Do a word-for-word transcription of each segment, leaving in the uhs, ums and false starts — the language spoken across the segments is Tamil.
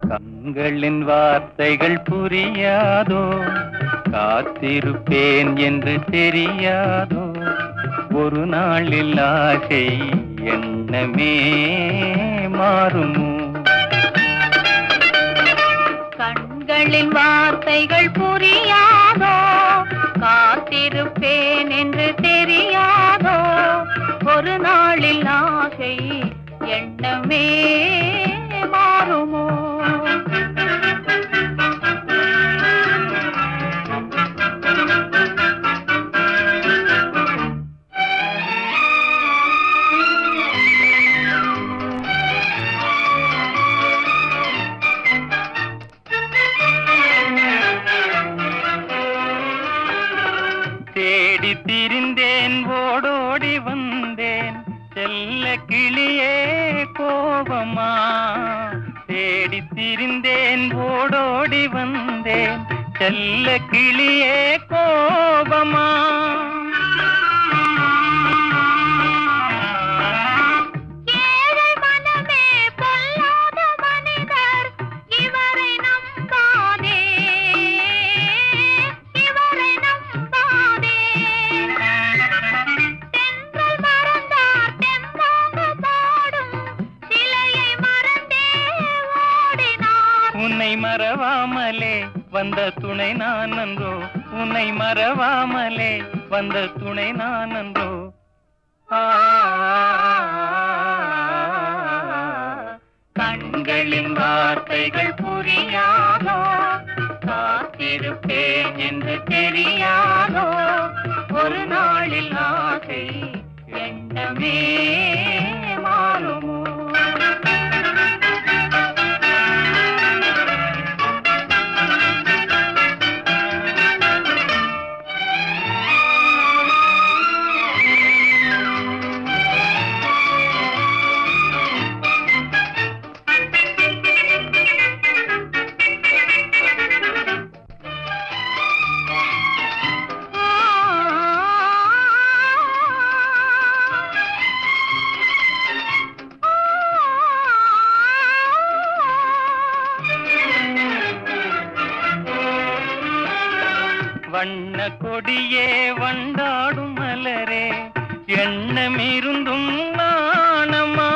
கண்களின் வார்த்தைகள் புரியாதோ, காத்திருப்பேன் என்று தெரியாதோ, ஒரு நாளில் ஆசை எண்ணமே மாறுமோ? கண்களின் வார்த்தைகள் புரியாதோ, காத்திருப்பேன் என்று தெரியாதோ, ஒரு நாளில் ஆசை எண்ணமே மாறுமோ? தேடி திரிந்தேன், ஓடோடி வந்தேன், செல்ல கிளியே கோபமா? தேடி திரிந்தேன், ஓடோடி வந்தேன், செல்ல கிளியே கோபமா? உன்னை மறவாமலே வந்த துணை நான் அன்றோ, உன்னை மறவாமலே வந்த துணை நான் அன்றோ. கண்களின் வார்த்தைகள் புரியாதோ, காத்திருப்பேன் என்று தெரியாதோ, ஒரு நாளில் ஆசை எண்ணமே மாறுமோ? வண்ண கொடியே வண்டாடும் மலரே, எண்ணமிருந்தும் நாணமா?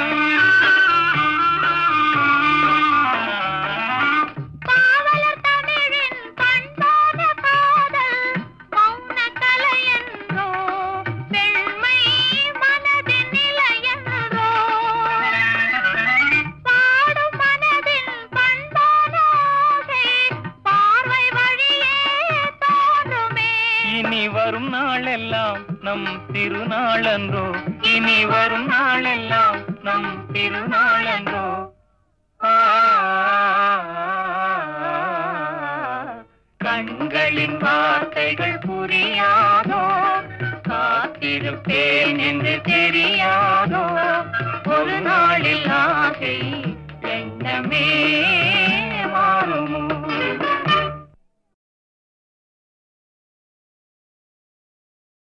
காவலர் தமிழின் பண்பான காதல் மௌன கலை என்றோ, பெண்மை மனதின் நிலை என்றோ, பாடும் மனதின் பண்பான ஆசை பார்வை வழியே தோன்றுமே. இனி வரும் நாளெல்லாம் நம் திருநாளன்றோ, இனி வரும் நாளெல்லாம் நம் திருநாளன்றோ. கண்களின் வார்த்தைகள் புரியாதோ, காத்திருப்பேன் என்று தெரியாதோ, ஒரு நாளில்